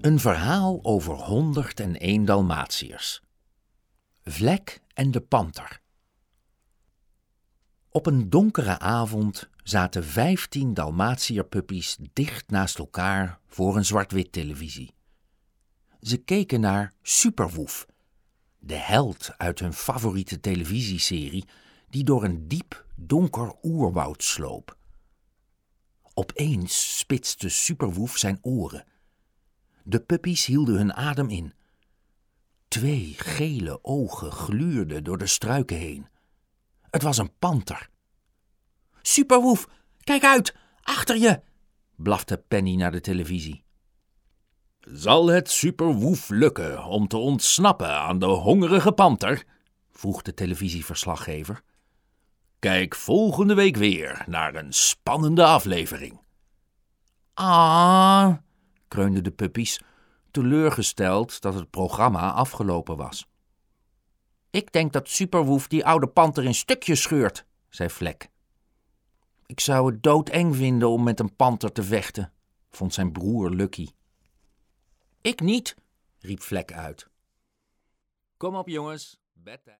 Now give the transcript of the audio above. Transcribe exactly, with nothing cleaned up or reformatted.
Een verhaal over honderd en één Dalmatiërs. Vlek en de panter. Op een donkere avond zaten vijftien Dalmatiërpuppies dicht naast elkaar voor een zwart-wit televisie. Ze keken naar Superwoef, de held uit hun favoriete televisieserie die door een diep, donker oerwoud sloop. Opeens spitste Superwoef zijn oren. De puppies hielden hun adem in. Twee gele ogen gluurden door de struiken heen. Het was een panter. Superwoef, kijk uit, achter je, blafte Penny naar de televisie. Zal het Superwoef lukken om te ontsnappen aan de hongerige panter? Vroeg de televisieverslaggever. Kijk volgende week weer naar een spannende aflevering. Ah, kreunden de puppies, teleurgesteld dat het programma afgelopen was. Ik denk dat Superwoef die oude panter in stukjes scheurt, zei Vlek. Ik zou het doodeng vinden om met een panter te vechten, vond zijn broer Lucky. Ik niet, riep Vlek uit. Kom op jongens, bedtijd.